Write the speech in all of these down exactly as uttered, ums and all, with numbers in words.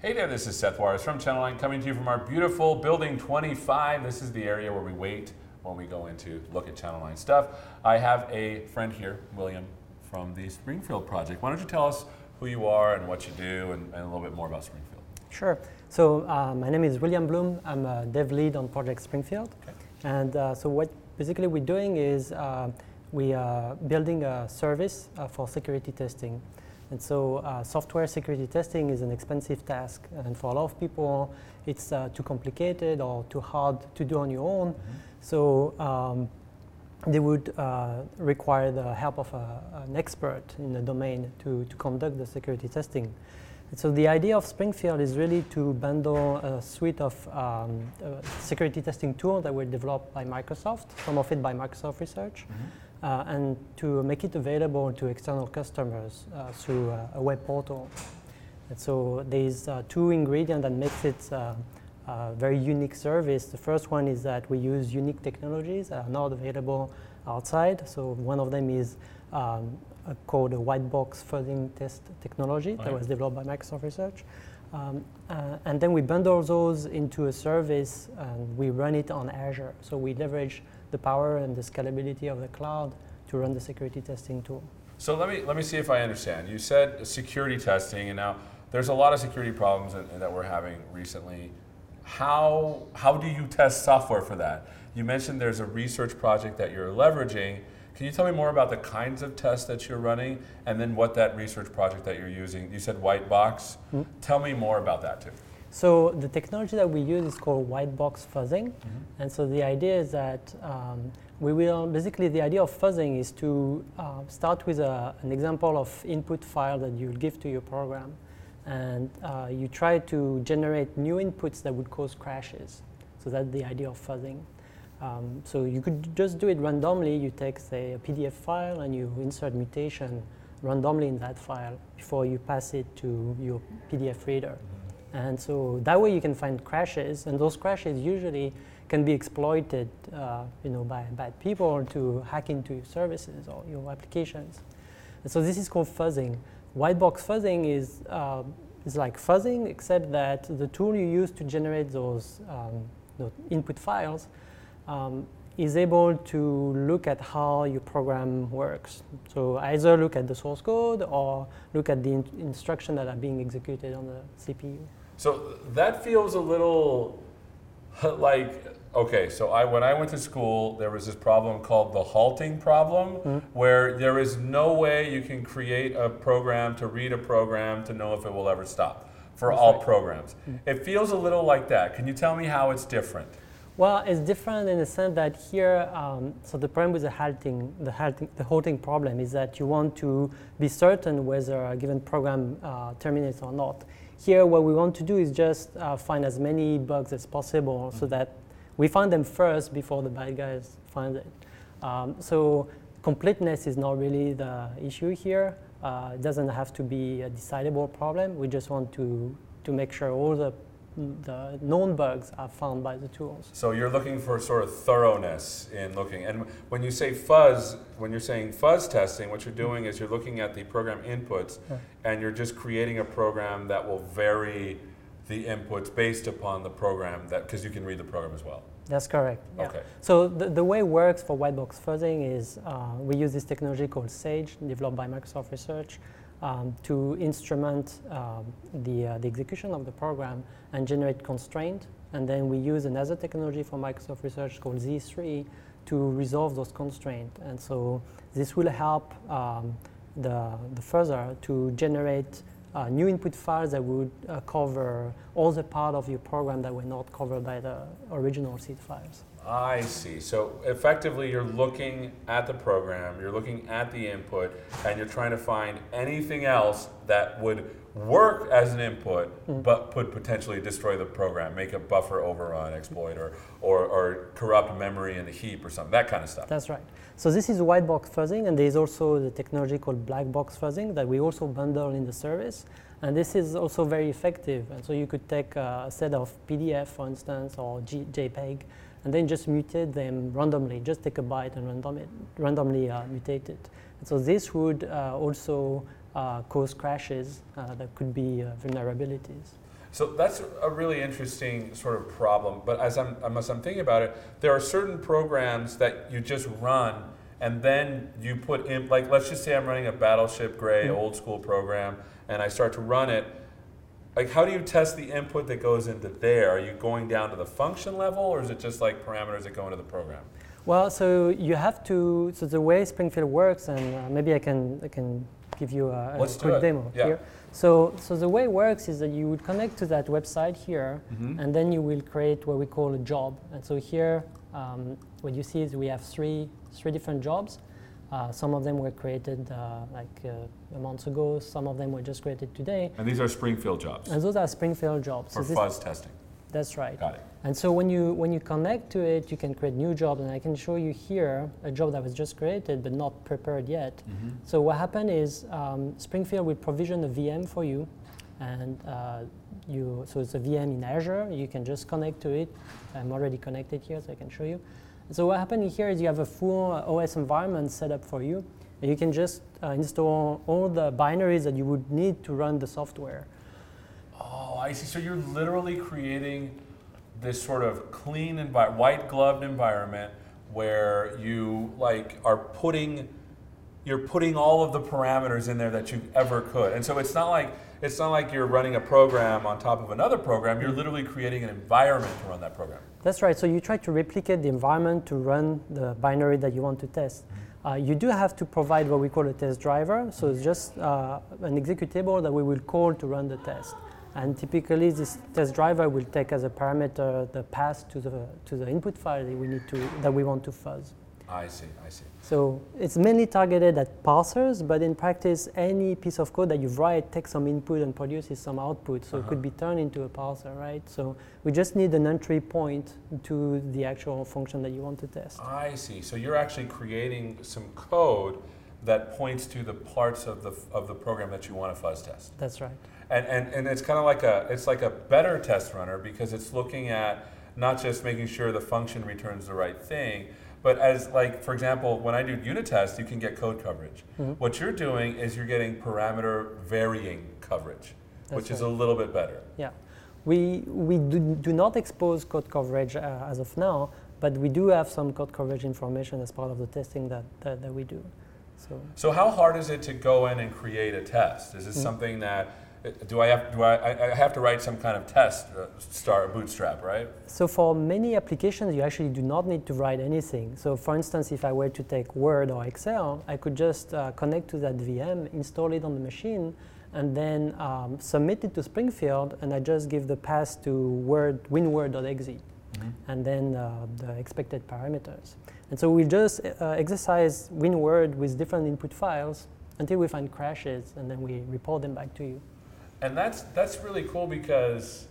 Hey there, this is Seth Juarez from Channel nine coming to you from our beautiful Building twenty-five. This is the area where we wait when we go in to look at Channel nine stuff. I have a friend here, William, from the Springfield project. Why don't you tell us who you are and what you do and, and a little bit more about Springfield? Sure. So uh, my name is William Bloom. I'm a dev lead on Project Springfield. Okay. And uh, so what basically we're doing is uh, we are building a service uh, for security testing. And so uh, software security testing is an expensive task, and for a lot of people it's uh, too complicated or too hard to do on your own. Mm-hmm. So um, they would uh, require the help of a, an expert in the domain to, to conduct the security testing. And so the idea of Springfield is really to bundle a suite of um, uh, security testing tools that were developed by Microsoft, some of it by Microsoft Research, mm-hmm. Uh, and to make it available to external customers uh, through uh, a web portal. And so there's uh, two ingredients that makes it uh, a very unique service. The first one is that we use unique technologies that are not available outside. So one of them is um, uh, called a white box fuzzing test technology okay. that was developed by Microsoft Research. Um, uh, and then we bundle those into a service and we run it on Azure. So we leverage the power and the scalability of the cloud to run the security testing tool. So let me let me see if I understand. You said security testing, and now there's a lot of security problems that, that we're having recently. How how do you test software for that? You mentioned there's a research project that you're leveraging. Can you tell me more about the kinds of tests that you're running, and then what that research project that you're using? You said white box. Mm-hmm. Tell me more about that too. So the technology that we use is called white box fuzzing. Mm-hmm. And so the idea is that um, we will, basically the idea of fuzzing is to uh, start with a, an example of input file that you'll give to your program. And uh, you try to generate new inputs that would cause crashes. So that's the idea of fuzzing. Um, so you could just do it randomly. You take, say, a P D F file and you insert mutation randomly in that file before you pass it to your P D F reader. Mm-hmm. And so that way you can find crashes, and those crashes usually can be exploited uh, you know, by bad people to hack into your services or your applications. And so this is called fuzzing. White box fuzzing is, uh, is like fuzzing, except that the tool you use to generate those, um, those input files um, is able to look at how your program works. So either look at the source code or look at the in- instructions that are being executed on the C P U. So that feels a little like, okay, so I when I went to school, there was this problem called the halting problem, mm-hmm. where there is no way you can create a program to read a program to know if it will ever stop for That's all right. programs. Mm-hmm. It feels a little like that. Can you tell me how it's different? Well, it's different in the sense that here, um, so the problem with the halting, the halting, the halting problem is that you want to be certain whether a given program uh, terminates or not. Here, what we want to do is just uh, find as many bugs as possible, mm-hmm. so that we find them first before the bad guys find it. Um, so completeness is not really the issue here. Uh, it doesn't have to be a decidable problem. We just want to to make sure all the the known bugs are found by the tools. So you're looking for sort of thoroughness in looking. And when you say fuzz, when you're saying fuzz testing, what you're doing is you're looking at the program inputs, yeah. and you're just creating a program that will vary the inputs based upon the program, that because you can read the program as well. That's correct. Yeah. Okay. So the, the way it works for white box fuzzing is uh, we use this technology called SAGE, developed by Microsoft Research, Um, to instrument um, the, uh, the execution of the program and generate constraint. And then we use another technology from Microsoft Research called Z three to resolve those constraints. And so this will help um, the, the further to generate uh, new input files that would uh, cover all the part of your program that were not covered by the original seed files. I see. So effectively you're looking at the program, you're looking at the input, and you're trying to find anything else that would work as an input, mm-hmm. but could potentially destroy the program, make a buffer overrun exploit, or, or, or corrupt memory in the heap or something, that kind of stuff. That's right. So this is white box fuzzing, and there's also the technology called black box fuzzing that we also bundle in the service. And this is also very effective. And so you could take a set of P D F, for instance, or G- JPEG, and then just mutate them randomly. Just take a byte and random it, randomly uh, mutate it. And so this would uh, also uh, cause crashes uh, that could be uh, vulnerabilities. So that's a really interesting sort of problem. But as I'm, as I'm thinking about it, there are certain programs that you just run and then you put in, like let's just say I'm running a Battleship Gray mm-hmm. old school program and I start to run it. Like how do you test the input that goes into there? Are you going down to the function level or is it just like parameters that go into the program? Well, so you have to, so the way Springfield works, and uh, maybe I can, I can give you a, a quick demo yeah. here. So, so the way it works is that you would connect to that website here, mm-hmm. and then you will create what we call a job. And so here, um, what you see is we have three, three different jobs. Uh, some of them were created uh, like uh, a month ago. Some of them were just created today. And these are Springfield jobs? And those are Springfield jobs. For so fuzz testing? That's right. Got it. And so when you when you connect to it, you can create new jobs. And I can show you here a job that was just created but not prepared yet. Mm-hmm. So what happened is um, Springfield will provision a V M for you, and uh, you so it's a V M in Azure. You can just connect to it. I'm already connected here, so I can show you. So what happened here is you have a full O S environment set up for you, and you can just uh, install all the binaries that you would need to run the software. Oh, I see. So you're literally creating this sort of clean, envi- white-gloved environment where you like are putting, you're putting all of the parameters in there that you ever could. And so it's not like it's not like you're running a program on top of another program. You're literally creating an environment to run that program. That's right. So you try to replicate the environment to run the binary that you want to test. Mm-hmm. Uh, you do have to provide what we call a test driver. So it's just uh, an executable that we will call to run the test. And typically, this test driver will take as a parameter the path to the to the input file that we need to that we want to fuzz. I see. I see. So it's mainly targeted at parsers, but in practice, any piece of code that you write takes some input and produces some output. So uh-huh. it could be turned into a parser, right? So we just need an entry point to the actual function that you want to test. I see. So you're actually creating some code that points to the parts of the of the program that you want to fuzz test. That's right. And, and and it's kind of like a it's like a better test runner because it's looking at not just making sure the function returns the right thing, but as like for example, when I do unit tests, you can get code coverage. Mm-hmm. What you're doing is you're getting parameter varying coverage, That's which right. is a little bit better. Yeah, we we do, do not expose code coverage uh, as of now, but we do have some code coverage information as part of the testing that that, that we do. So so how hard is it to go in and create a test? Is it mm-hmm. something that Do I have do I, I have to write some kind of test, uh, start Bootstrap, right? So for many applications, you actually do not need to write anything. So for instance, if I were to take Word or Excel, I could just uh, connect to that V M, install it on the machine, and then um, submit it to Springfield, and I just give the path to Word winword.exe, mm-hmm. and then uh, the expected parameters. And so we just uh, exercise WinWord with different input files until we find crashes, and then we report them back to you. And that's that's really cool because,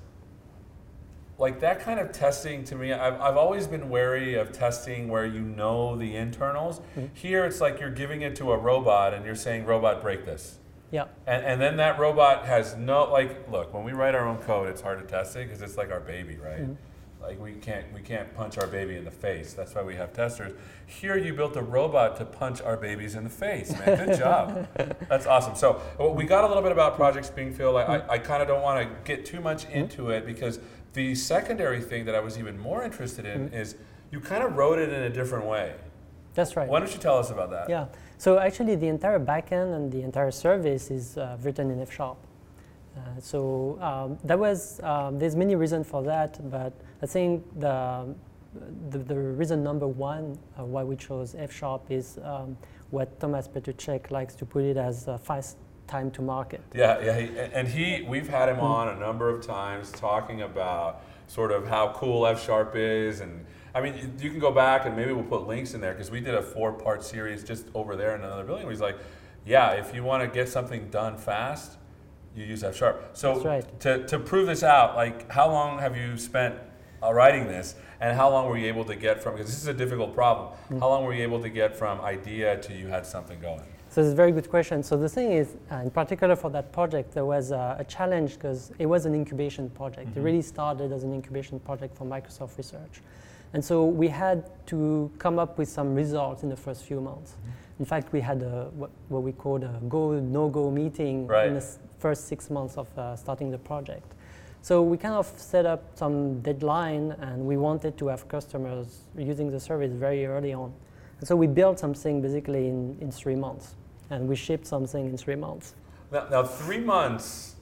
like that kind of testing to me, I've I've always been wary of testing where you know the internals. Mm-hmm. Here it's like you're giving it to a robot and you're saying, robot, break this. Yeah. And and then that robot has no, like, look, when we write our own code, it's hard to test it because it's like our baby, right? Mm-hmm. Like we can't we can't punch our baby in the face. That's why we have testers. Here you built a robot to punch our babies in the face, man. Good job. That's awesome. So we got a little bit about Project Springfield. I, I, I kind of don't want to get too much into it because the secondary thing that I was even more interested in mm-hmm. is you kind of wrote it in a different way. That's right. Why don't you tell us about that? Yeah. So actually the entire backend and the entire service is uh, written in F sharp. Uh, so um, that was, um, there's many reasons for that, but I think the, the, the reason number one uh, why we chose F sharp is um, what Thomas Petrucek likes to put it as a fast time to market. Yeah, yeah, he, and he, we've had him on a number of times talking about sort of how cool F sharp is, and I mean, you can go back and maybe we'll put links in there because we did a four-part series just over there in another building where he's like, yeah, if you want to get something done fast, you use F sharp. So That's right. to, to prove this out, like how long have you spent uh, writing this and how long were you able to get from, because this is a difficult problem, mm-hmm. how long were you able to get from idea to you had something going? So it's a very good question. So the thing is, uh, in particular for that project, there was uh, a challenge because it was an incubation project. Mm-hmm. It really started as an incubation project for Microsoft Research. And so we had to come up with some results in the first few months. Mm-hmm. In fact, we had a, what, what we called a go, no-go meeting right. in the s- first six months of uh, starting the project. So we kind of set up some deadline, and we wanted to have customers using the service very early on. And so we built something basically in, in three months, and we shipped something in three months. Now, now three months,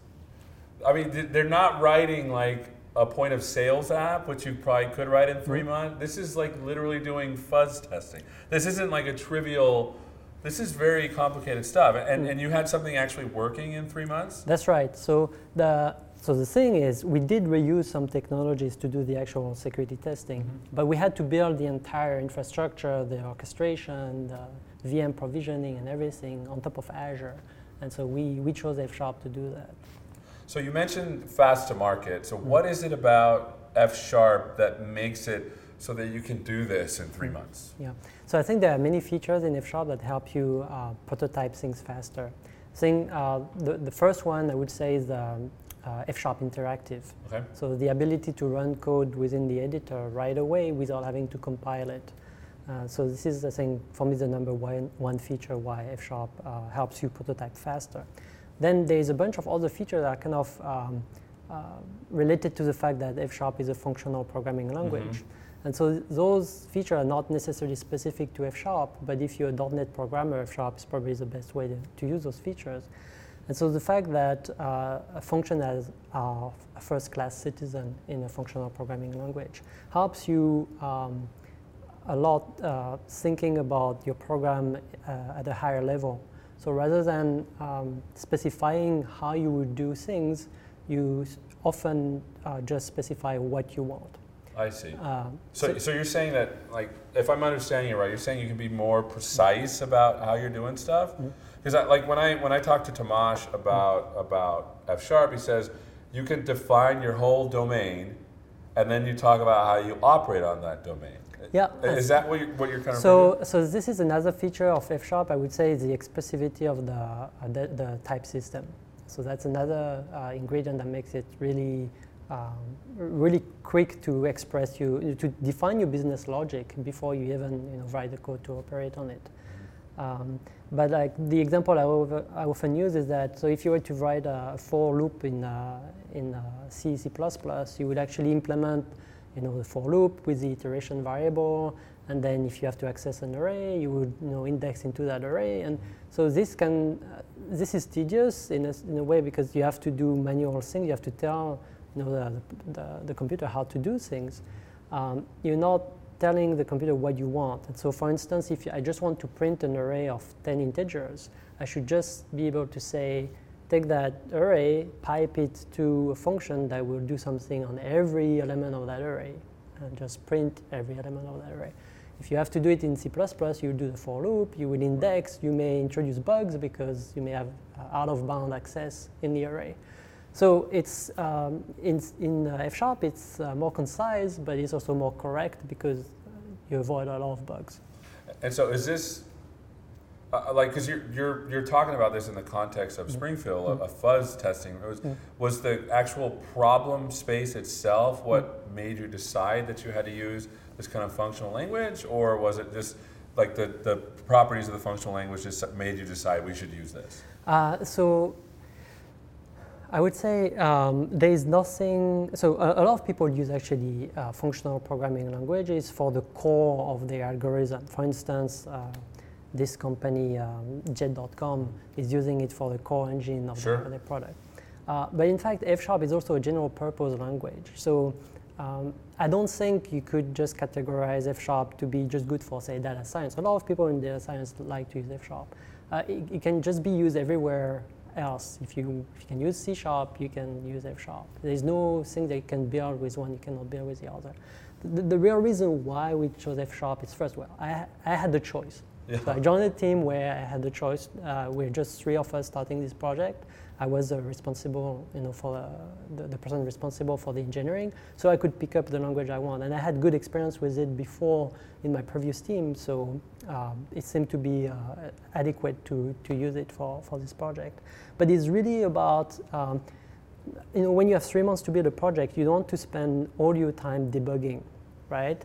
I mean, they're not writing like a point of sales app, which you probably could write in three mm-hmm. months. This is like literally doing fuzz testing. This isn't like a trivial, this is very complicated stuff. And, mm-hmm. and you had something actually working in three months? That's right. So the So the thing is, we did reuse some technologies to do the actual security testing, mm-hmm. but we had to build the entire infrastructure, the orchestration, the V M provisioning and everything on top of Azure. And so we, we chose F Sharp to do that. So you mentioned fast to market. So mm-hmm. what is it about F Sharp that makes it so that you can do this in three mm-hmm. months? Yeah. So I think there are many features in F Sharp that help you uh, prototype things faster. Thing, uh, the, the first one I would say is the Uh, F Sharp Interactive. Okay. So the ability to run code within the editor right away without having to compile it. Uh, so this is, I think, for me, the number one, one feature why F Sharp uh, helps you prototype faster. Then there's a bunch of other features that are kind of um, uh, related to the fact that F Sharp is a functional programming language. Mm-hmm. And so th- those features are not necessarily specific to F Sharp, but if you're a dot net programmer, F Sharp is probably the best way to, to use those features. And so the fact that uh, a function as uh, a first-class citizen in a functional programming language helps you um, a lot uh, thinking about your program uh, at a higher level. So rather than um, specifying how you would do things, you s- often uh, just specify what you want. I see. Uh, so, so, so you're saying that, like, if I'm understanding you right, you're saying you can be more precise about how you're doing stuff? Because mm-hmm. like when I when I talk to Tomasz about mm-hmm. about F Sharp, he says you can define your whole domain, and then you talk about how you operate on that domain. Yeah. Is that what you're, what you're kind of? So, reading? so this is another feature of F Sharp. I would say is the expressivity of the uh, the, the type system. So that's another uh, ingredient that makes it really. Um, really quick to express you, to define your business logic before you even you know, write the code to operate on it. Um, but like the example I, over, I often use is that, so if you were to write a for loop in uh, in uh, C, C++, you would actually implement you know, the for loop with the iteration variable, and then if you have to access an array, you would you know, index into that array. And so this can, uh, this is tedious in a, in a way because you have to do manual things, you have to tell you know, the, the, the computer how to do things. Um, you're not telling the computer what you want. And so for instance, if I just want to print an array of ten integers, I should just be able to say, take that array, pipe it to a function that will do something on every element of that array, and just print every element of that array. If you have to do it in C plus plus, you do the for loop, you will index, you may introduce bugs because you may have uh, out-of-bound access in the array. So it's um, in, in uh, F Sharp, it's uh, more concise, but it's also more correct because you avoid a lot of bugs. And so is this, uh, like, because you're, you're, you're talking about this in the context of Springfield, mm-hmm. a, a fuzz testing. Was, mm-hmm. was the actual problem space itself what mm-hmm. made you decide that you had to use this kind of functional language, or was it just like the, the properties of the functional language just made you decide we should use this? Uh, so I would say um, there is nothing, so a, a lot of people use actually uh, functional programming languages for the core of their algorithm. For instance, uh, this company, um, jet dot com, is using it for the core engine of sure. their, their product. Uh, but in fact, F Sharp is also a general purpose language. So um, I don't think you could just categorize F Sharp to be just good for, say, data science. A lot of people in data science like to use F Sharp. Uh, it, it can just be used everywhere else. If you, if you can use C Sharp, you can use F Sharp. There's no thing that you can build with one, you cannot build with the other. The, the real reason why we chose F Sharp is first, well, I, I had the choice. Yeah. So I joined a team where I had the choice. Uh, we're just three of us starting this project. I was uh, responsible, you know, for uh, the, the person responsible for the engineering, so I could pick up the language I want. And I had good experience with it before in my previous team, so um, it seemed to be uh, adequate to, to use it for, for this project. But it's really about, um, you know, when you have three months to build a project, you don't want to spend all your time debugging, right?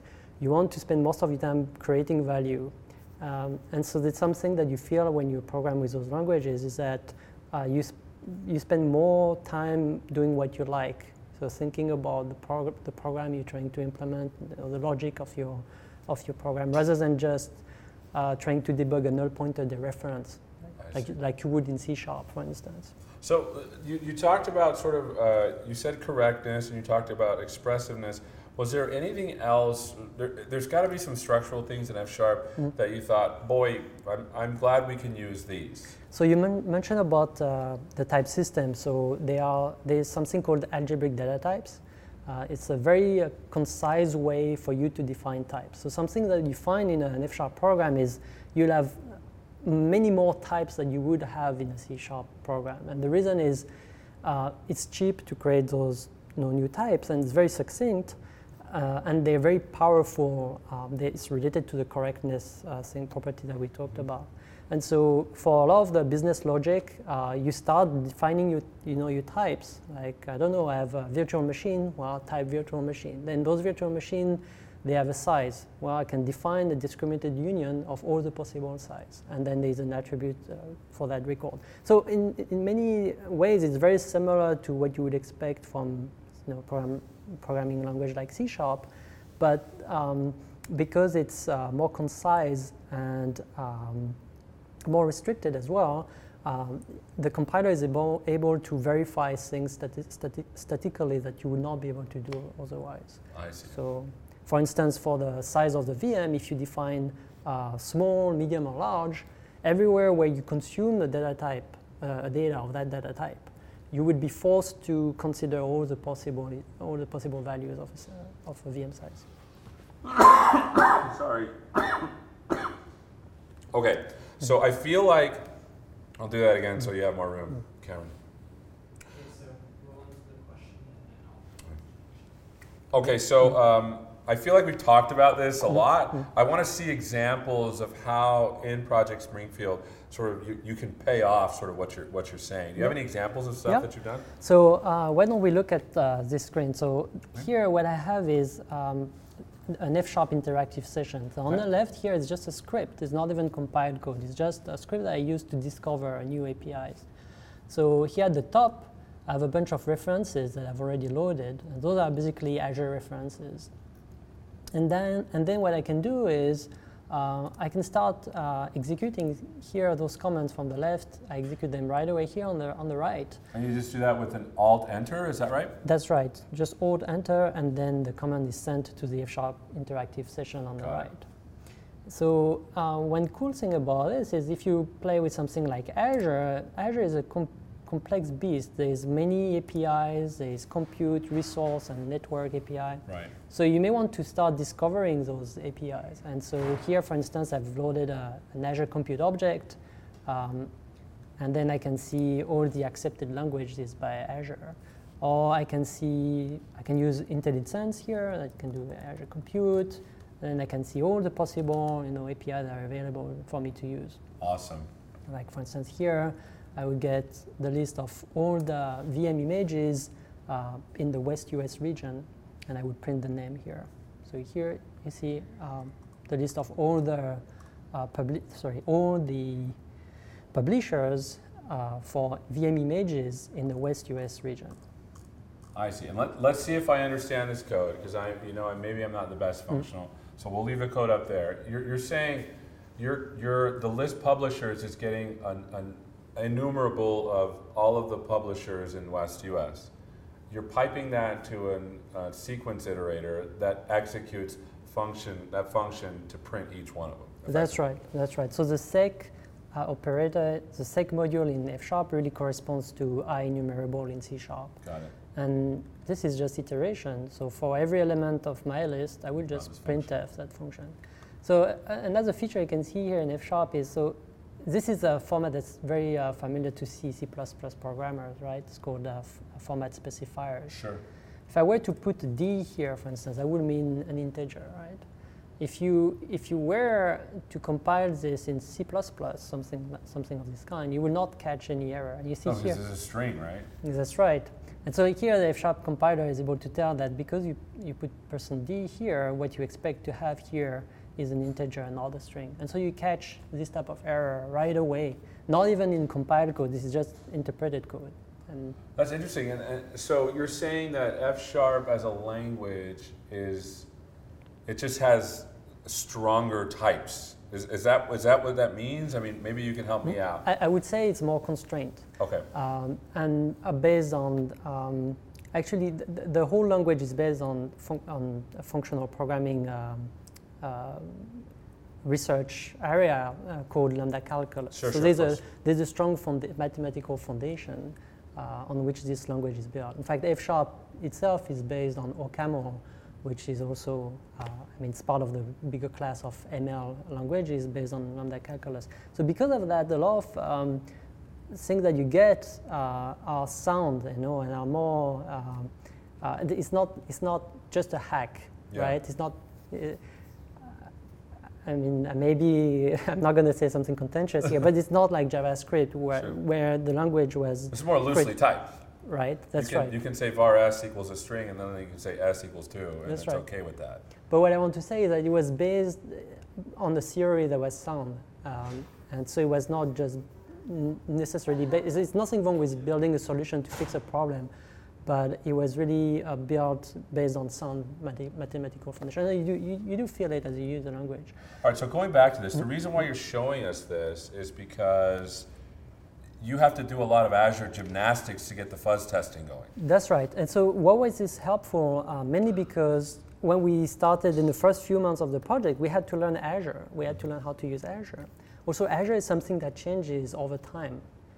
you want to spend most of your time creating value. Um, and so that's something that you feel when you program with those languages is that uh, you, sp- you spend more time doing what you like. So thinking about the, prog- the program you're trying to implement, the, the logic of your, of your program, rather than just uh, trying to debug a null pointer dereference, like, like you would in C Sharp, for instance. So uh, you, you talked about sort of, uh, you said correctness and you talked about expressiveness. Was there anything else? There, there's got to be some structural things in F Sharp mm. that you thought, boy, I'm, I'm glad we can use these. So you men- mentioned about uh, the type system. So they are, there's something called algebraic data types. Uh, it's a very uh, concise way for you to define types. So something that you find in an F Sharp program is you'll have many more types than you would have in a C Sharp program. And the reason is uh, it's cheap to create those you know, new types, and it's very succinct. Uh, and they're very powerful. Um, they, it's related to the correctness uh, thing property that we talked about. And so for a lot of the business logic, uh, you start defining your, you know, your types. Like, I don't know, I have a virtual machine, well, type virtual machine. Then those virtual machines, they have a size. Well, I can define a discriminated union of all the possible size. And then there's an attribute uh, for that record. So in, in many ways, it's very similar to what you would expect from you know, program, programming language like C Sharp, but um, because it's uh, more concise and um, more restricted as well, um, the compiler is able, able to verify things stati- stati- statically that you would not be able to do otherwise. I see. So, for instance, for the size of the V M, if you define uh, small, medium, or large, everywhere where you consume the data type, uh, data of that data type, you would be forced to consider all the possible all the possible values of a, of a V M size. Sorry. Okay, so I feel like I'll do that again so you have more room, Cameron. Okay, so roll into the question and Okay, so um, I feel like we've talked about this a lot. I want to see examples of how in Project Springfield sort of you, you can pay off sort of what you're what you're saying. Do you have any examples of stuff yeah. that you've done? So uh, why don't we look at uh, this screen? So here what I have is um, an F Sharp interactive session. So on okay. the left here is just a script. It's not even compiled code. It's just a script that I use to discover new A P Is. So here at the top, I have a bunch of references that I've already loaded. And those are basically Azure references. And then, and then what I can do is uh, I can start uh, executing here those commands from the left. I execute them right away here on the on the right. And you just do that with an Alt Enter, is that right? That's right. Just Alt Enter, and then the command is sent to the F Sharp interactive session on the Got right. it. So uh, one cool thing about this is if you play with something like Azure, Azure is a com- complex beast. There's many A P Is, there's compute, resource, and network A P I. Right. So you may want to start discovering those A P Is. And so here, for instance, I've loaded a, an Azure Compute object, um, and then I can see all the accepted languages by Azure. Or I can see, I can use IntelliSense here, I can do Azure Compute, and I can see all the possible you know, A P Is that are available for me to use. Awesome. Like for instance here, I would get the list of all the V M images uh, in the West U S region, and I would print the name here. So here you see um, the list of all the uh, publi- sorry all the publishers uh, for V M images in the West U S region. I see. And let, let's see if I understand this code, because I, you know, maybe I'm not the best functional. Mm-hmm. So we'll leave the code up there. You're, you're saying you're, you're, the list publishers is getting an, an enumerable of all of the publishers in West U S. You're piping that to a uh, sequence iterator that executes function that function to print each one of them. That's right. That's right. So the sec uh, operator, the sec module in F Sharp really corresponds to IEnumerable in C Sharp. Got it. And this is just iteration. So for every element of my list, I will just printf that function. So uh, another feature you can see here in F Sharp is so. This is a format that's very uh, familiar to C, C++ programmers, right? It's called uh, f- format specifiers. Sure. If I were to put D here, for instance, that would mean an integer, right? If you if you were to compile this in C++, something something of this kind, you will not catch any error. And you see oh, here. This is a string, right? That's right. And so here the F-sharp compiler is able to tell that because you, you put person D here, what you expect to have here is an integer and not a string. And so you catch this type of error right away, not even in compiled code, this is just interpreted code. And that's interesting. And, and so you're saying that F-sharp as a language is, it just has stronger types. Is, is, that, is that what that means? I mean, maybe you can help me out. I, I would say it's more constrained. Okay. Um, and uh, based on, um, actually the, the whole language is based on, fun on functional programming um, uh, research area uh, called lambda calculus. Sure, so sure, there's, a, there's a strong founda mathematical foundation uh, on which this language is built. In fact, F-sharp itself is based on OCaml, which is also, uh, I mean, it's part of the bigger class of M L languages based on lambda calculus. So because of that, a lot of um, things that you get uh, are sound, you know, and are more, um, uh, it's not, it's not just a hack, yeah. right? It's not, uh, I mean, maybe I'm not going to say something contentious here, but it's not like JavaScript where, sure. where the language was. It's more loosely typed. Right, that's you can, right. You can say var s equals a string, and then you can say s equals two, and that's it's right. okay with that. But what I want to say is that it was based on the theory that was sound. Um, and so it was not just necessarily, based, it's nothing wrong with building a solution to fix a problem, but it was really uh, built based on sound math mathematical foundation. And you, you, you do feel it as you use the language. All right, so going back to this, the reason why you're showing us this is because you have to do a lot of Azure gymnastics to get the fuzz testing going. That's right. And so what was this helpful? Uh, mainly because when we started in the first few months of the project, we had to learn Azure. We had to learn how to use Azure. Also, Azure is something that changes over time.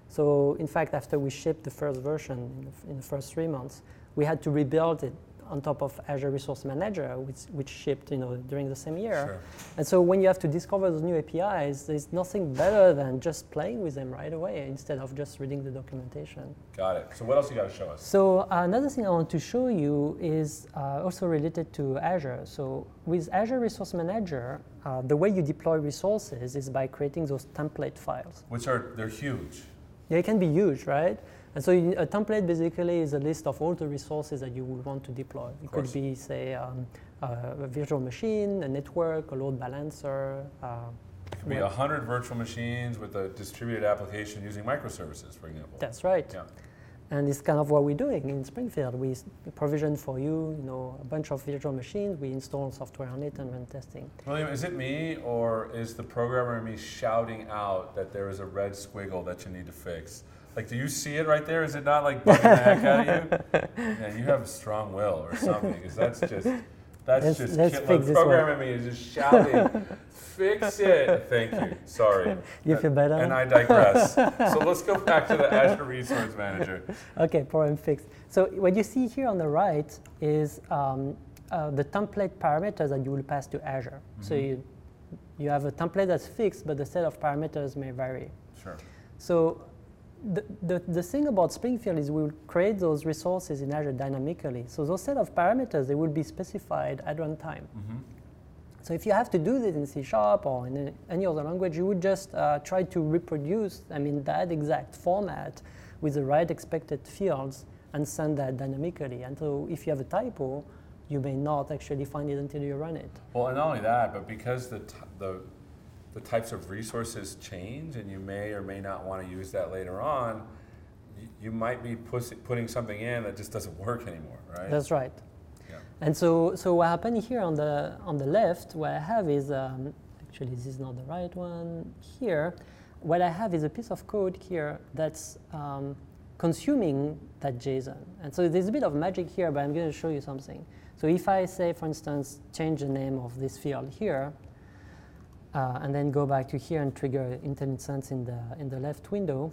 So in fact, after we shipped the first version in the, in the first three months, we had to rebuild it on top of Azure Resource Manager, which, which shipped you know, during the same year. Sure. And so when you have to discover those new A P Is, there's nothing better than just playing with them right away instead of just reading the documentation. Got it. So what else you got to show us? So uh, another thing I want to show you is uh, also related to Azure. So with Azure Resource Manager, uh, the way you deploy resources is by creating those template files. Which are, they're huge. Yeah, it can be huge, right? And so you, a template basically is a list of all the resources that you would want to deploy. It could be, say, um, uh, a virtual machine, a network, a load balancer. Uh, it could be a hundred virtual machines with a distributed application using microservices, for example. That's right. Yeah. And it's kind of what we're doing in Springfield. We provision for you, you know, a bunch of virtual machines. We install software on it and run testing. William, is it me or is the programmer in me shouting out that there is a red squiggle that you need to fix? Like, do you see it right there? Is it not like bugging the heck out of you? Yeah, you have a strong will or something, because that's just, that's let's, just, let's kill- fix the this programmer one. in me is just shouting, fix it. Thank you, sorry. You feel better? And I digress. So let's go back to the Azure Resource Manager. Okay, problem fixed. So what you see here on the right is um, uh, the template parameters that you will pass to Azure. Mm-hmm. So you, you have a template that's fixed, but the set of parameters may vary. Sure. So The, the, the thing about Springfield is we'll create those resources in Azure dynamically. So those set of parameters, they will be specified at runtime. Mm-hmm. So if you have to do this in C Sharp or in any other language, you would just uh, try to reproduce, I mean, that exact format with the right expected fields and send that dynamically. And so if you have a typo, you may not actually find it until you run it. Well, and not only that, but because the, t the the types of resources change, and you may or may not want to use that later on, you, you might be putting something in that just doesn't work anymore, right? That's right. Yeah. And so, so what happened here on the on the left, what I have is um, actually this is not the right one. Here, what I have is a piece of code here that's um, consuming that JSON. And so there's a bit of magic here, but I'm going to show you something. So if I say, for instance, change the name of this field here. Uh, and then go back to here and trigger IntelliSense in the in the left window.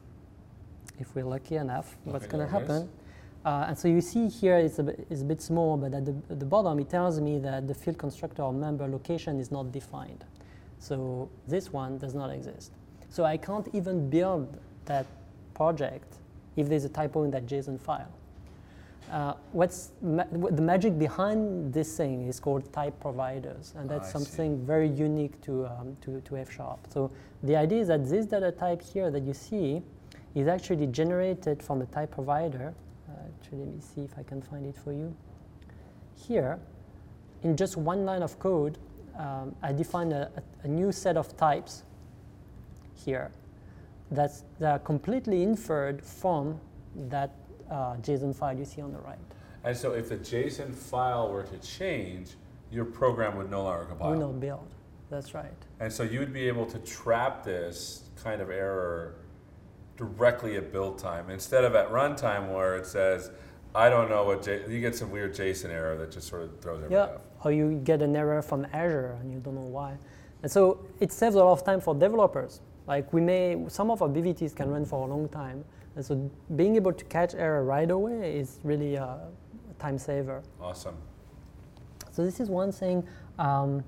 If we're lucky enough, okay, what's going to happen? Uh, and so you see here it's a, bit, it's a bit small, but at the, at the bottom it tells me that the field constructor or member location is not defined. So this one does not exist. So I can't even build that project if there's a typo in that JSON file. Uh, what's ma the magic behind this thing is called type providers, and that's oh, something see. very unique to, um, to, to F Sharp. So the idea is that this data type here that you see is actually generated from a type provider uh, Actually, let me see if I can find it for you. Here, in just one line of code, um, I define a, a, a new set of types here that's, that are completely inferred from that uh, JSON file you see on the right. And so if the JSON file were to change, your program would no longer compile. Will not build. That's right. And so you would be able to trap this kind of error directly at build time instead of at runtime where it says, I don't know what, J you get some weird JSON error that just sort of throws everything Yeah, off. or you get an error from Azure and you don't know why. And so it saves a lot of time for developers. Like we may, some of our B V Ts can run for a long time. And so being able to catch error right away is really a time saver. Awesome. So this is one thing. Um,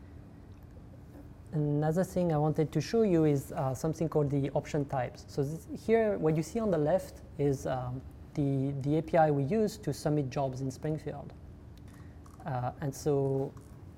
another thing I wanted to show you is uh, something called the option types. So this, here, what you see on the left is um, the, the A P I we use to submit jobs in Springfield. Uh, and so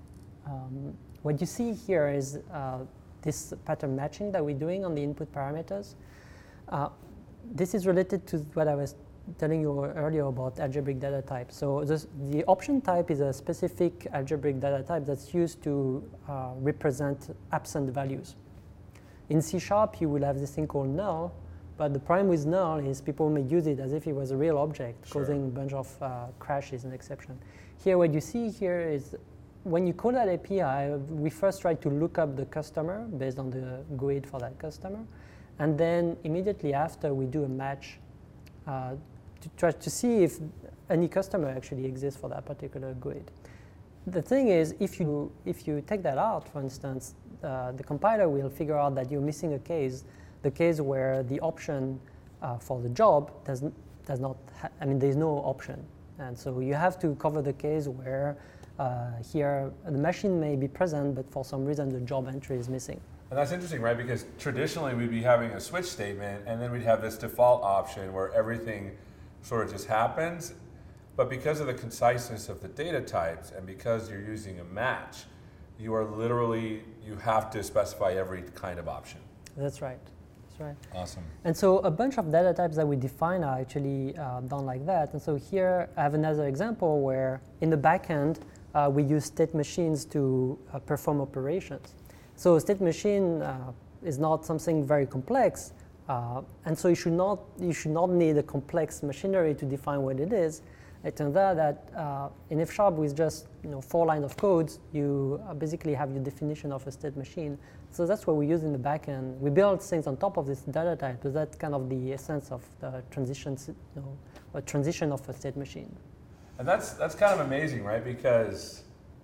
um, what you see here is uh, this pattern matching that we're doing on the input parameters. Uh, this is related to what I was telling you earlier about algebraic data type. So this, the option type is a specific algebraic data type that's used to uh, represent absent values. In C sharp, you will have this thing called null, but the problem with null is people may use it as if it was a real object, Sure. causing a bunch of uh, crashes and exception. Here, what you see here is when you call that A P I, we first try to look up the customer based on the G U I D for that customer, and then immediately after we do a match uh, to try to see if any customer actually exists for that particular G U I D. The thing is, if you, if you take that out, for instance, uh, the compiler will figure out that you're missing a case, the case where the option uh, for the job does, does not, ha I mean, there's no option. And so you have to cover the case where uh, here the machine may be present, but for some reason the job entry is missing. And that's interesting, right? Because traditionally we'd be having a switch statement and then we'd have this default option where everything sort of just happens. But because of the conciseness of the data types and because you're using a match, you are literally, you have to specify every kind of option. That's right. That's right. Awesome. And so a bunch of data types that we define are actually uh, done like that. And so here I have another example where in the backend uh, we use state machines to uh, perform operations. So a state machine uh, is not something very complex, uh, and so you should not you should not need a complex machinery to define what it is. It turns out that uh, in F sharp with just you know four lines of codes, you uh, basically have your definition of a state machine. So that's what we use in the backend. We build things on top of this data type. So that's kind of the essence of the transition, you know, a transition of a state machine. And that's that's kind of amazing, right? Because,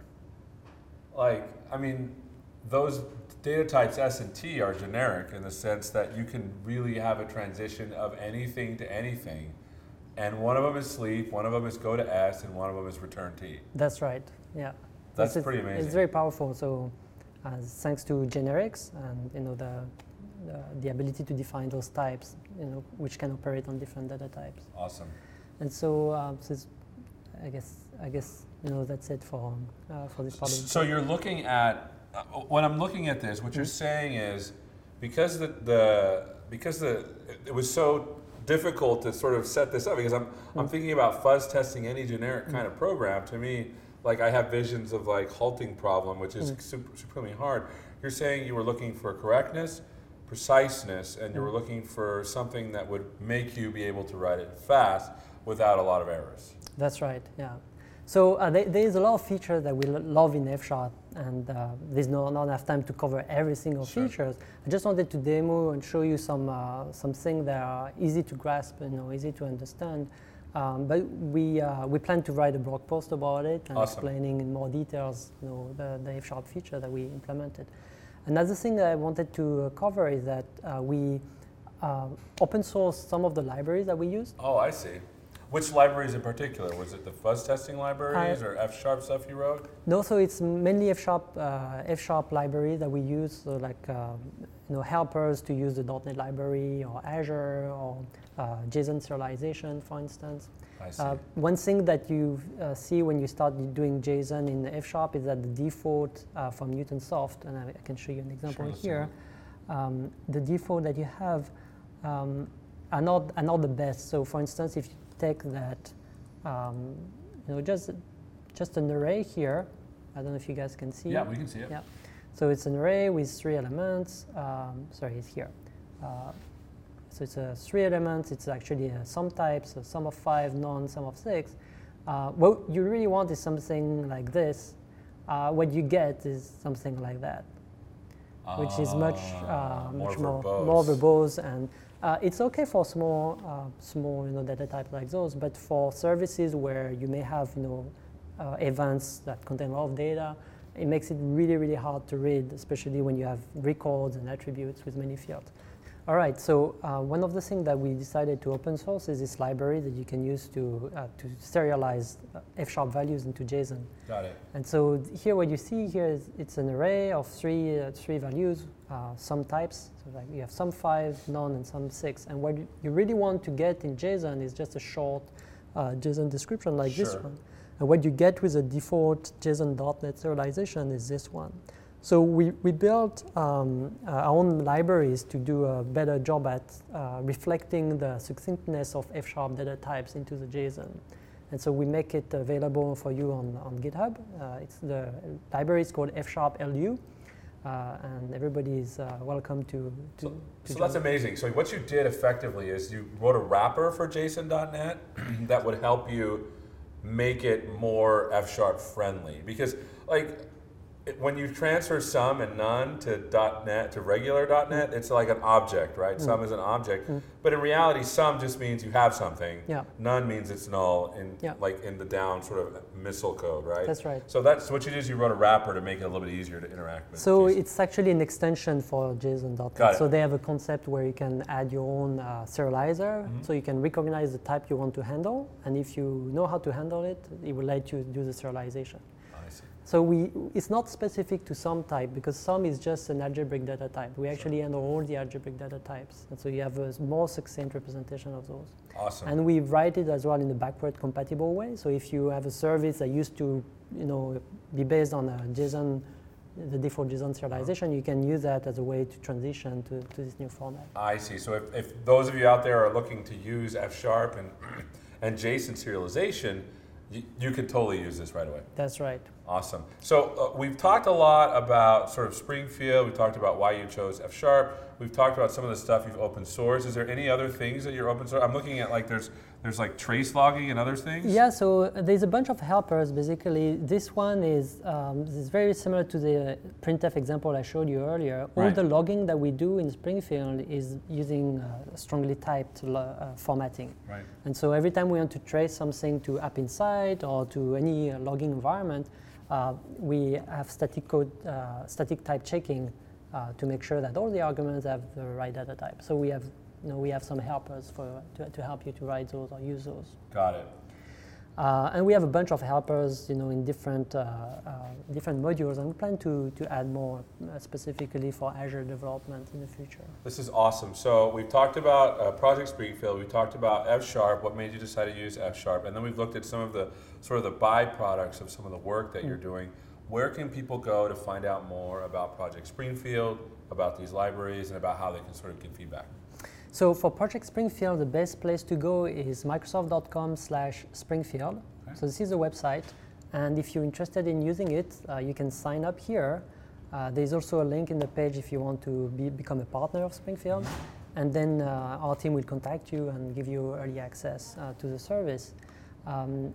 like, I mean, those data types S and T are generic in the sense that you can really have a transition of anything to anything. And one of them is sleep, one of them is go to S, and one of them is return T. That's right, yeah. That's This is- pretty amazing. It's very powerful. So uh, thanks to generics and you know the, the the ability to define those types, you know, which can operate on different data types. Awesome. And so, uh, so it's- I guess I guess you know that's it for uh, for this part of the So you're looking at, uh, when I'm looking at this, what you're saying is, because the, the because the it was so difficult to sort of set this up, because I'm I'm thinking about fuzz testing any generic kind of program. To me, like I have visions of like halting problem, which is super, supremely hard. You're saying you were looking for correctness, preciseness, and you were looking for something that would make you be able to write it fast without a lot of errors. That's right, yeah. So uh, there, there is a lot of features that we lo- love in F sharp, and uh, there's no, not enough time to cover every single Sure. features. I just wanted to demo and show you some uh, some things that are easy to grasp, you know, easy to understand. Um, but we uh, we plan to write a blog post about it and Awesome. explaining in more details, you know, the, the F sharp feature that we implemented. Another thing that I wanted to uh, cover is that uh, we uh, open source some of the libraries that we use. Oh, I see. Which libraries in particular? Was it the fuzz testing libraries or F sharp stuff you wrote? No, so it's mainly F sharp uh, F sharp library that we use, so like um, you know helpers to use the dot net library or Azure or uh, JSON serialization, for instance. I see. Uh, one thing that you uh, see when you start doing JSON in F sharp is that the default uh, from Newtonsoft, and I, I can show you an example Sure, let's here. Um, the default that you have um, are not are not the best. So, for instance, if you take that, um, you know, just just an array here. I don't know if you guys can see. Yeah, we can see it. Yeah. So it's an array with three elements. Um, sorry, it's here. Uh, so it's a three elements. It's actually a sum type, so sum of five, none, sum of six. Uh, what you really want is something like this. Uh, what you get is something like that, which is much uh, more much more verbose. more verbose, and uh, it's okay for small uh, small you know data types like those. But for services where you may have you know uh, events that contain a lot of data, it makes it really really hard to read, especially when you have records and attributes with many fields. All right, so uh, one of the things that we decided to open source is this library that you can use to uh, to serialize uh, F-sharp values into JSON. Got it. And so th- here, what you see here is it's an array of three uh, three values, uh, some types. So like you have some five, none, and some six. And what you really want to get in JSON is just a short uh, JSON description like this Sure. one. And what you get with a default JSON dot net serialization is this one. So we, we built um, uh, our own libraries to do a better job at uh, reflecting the succinctness of F-sharp data types into the JSON. And so we make it available for you on, on GitHub. Uh, it's the library is called F-sharp L U, uh, and everybody is uh, welcome to, to, So, to so join. that's amazing. So what you did effectively is you wrote a wrapper for JSON dot net that would help you make it more F-sharp friendly. Because like it, when you transfer sum and none to .NET to regular .NET, it's like an object, right? Mm. Sum is an object, mm. but in reality, sum just means you have something. Yeah. None means it's null in Yeah. like in the down sort of missile code, right? That's right. So that's what you did. Is you wrote a wrapper to make it a little bit easier to interact with. So JSON. it's actually an extension for JSON dot net. Got it. So they have a concept where you can add your own uh, serializer, Mm-hmm. so you can recognize the type you want to handle, and if you know how to handle it, it will let you do the serialization. I see. So we, it's not specific to sum type because sum is just an algebraic data type. We actually handle all the algebraic data types, and so you have a more succinct representation of those. Awesome. And we write it as well in a backward compatible way. So if you have a service that used to, you know, be based on a JSON, the default JSON serialization, you can use that as a way to transition to, to this new format. I see. So if, if those of you out there are looking to use F sharp and and JSON serialization, you, you could totally use this right away. That's right. Awesome. So uh, we've talked a lot about sort of Springfield. We've talked about why you chose F sharp. We've talked about some of the stuff you've open source. Is there any other things that you're open source? I'm looking at like there's there's like trace logging and other things. Yeah. So there's a bunch of helpers. Basically, this one is um, is very similar to the printf example I showed you earlier. All Right. the logging that we do in Springfield is using uh, strongly typed lo- uh, formatting. Right. And so every time we want to trace something to App Insight or to any uh, logging environment, uh, we have static code, uh, static type checking uh, to make sure that all the arguments have the right data type. So we have, you know, we have some helpers for to, to help you to write those or use those. Got it. Uh, and we have a bunch of helpers, you know, in different uh, uh, different modules, and we plan to to add more uh, specifically for Azure development in the future. This is awesome. So we've talked about uh, Project Springfield. We talked about F sharp. What made you decide to use F sharp? And then we've looked at some of the sort of the byproducts of some of the work that you're doing. Where can people go to find out more about Project Springfield, about these libraries, and about how they can sort of give feedback? So for Project Springfield, the best place to go is microsoft dot com slash Springfield. Okay. So this is the website, and if you're interested in using it, uh, you can sign up here. Uh, there's also a link in the page if you want to be, become a partner of Springfield, and then uh, our team will contact you and give you early access uh, to the service. Um,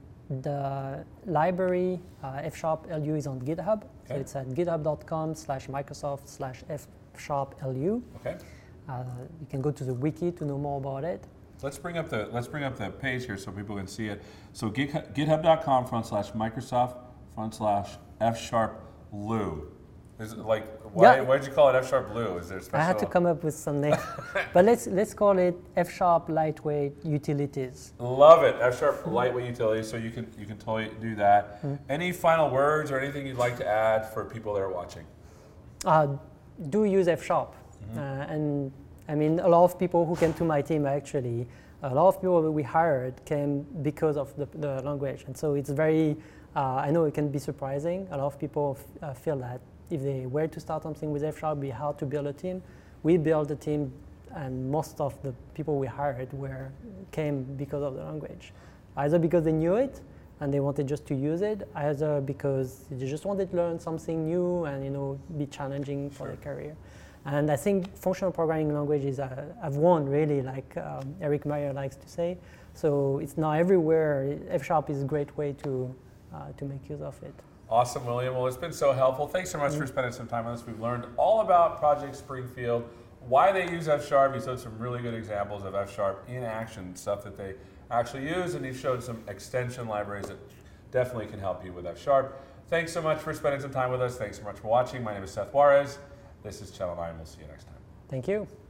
the library uh, F sharp L U is on GitHub, so Okay. it's at github dot com slash Microsoft slash F sharp L U. Okay. Uh, you can go to the wiki to know more about it. Let's bring up the let's bring up the page here so people can see it. So git, github dot com front slash Microsoft front slash F sharp L U. Is it like why Yeah. why did you call it F sharp L U? Is there a special? I had to come up with some name, but let's let's call it F sharp lightweight utilities. Love it. F sharp lightweight utility. So you can you can totally do that. Mm-hmm. Any final words or anything you'd like to add for people that are watching? Uh, do use F sharp, uh, and I mean a lot of people who came to my team actually, a lot of people that we hired came because of the, the language, and so it's very. Uh, I know it can be surprising. A lot of people f- uh, feel that if they were to start something with F sharp, it'd be hard to build a team. We built a team and most of the people we hired were came because of the language, either because they knew it and they wanted just to use it, either because they just wanted to learn something new and you know be challenging for Sure. their career. And I think functional programming languages are, have won really, like um, Eric Meyer likes to say. So it's now everywhere. F Sharp is a great way to uh, to make use of it. Awesome, William. Well, it's been so helpful. Thanks so much for spending some time with us. We've learned all about Project Springfield, why they use F Sharp. You showed some really good examples of F Sharp in action, stuff that they actually use, and you showed some extension libraries that definitely can help you with F Sharp. Thanks so much for spending some time with us. Thanks so much for watching. My name is Seth Juarez. This is Channel nine. We'll see you next time. Thank you.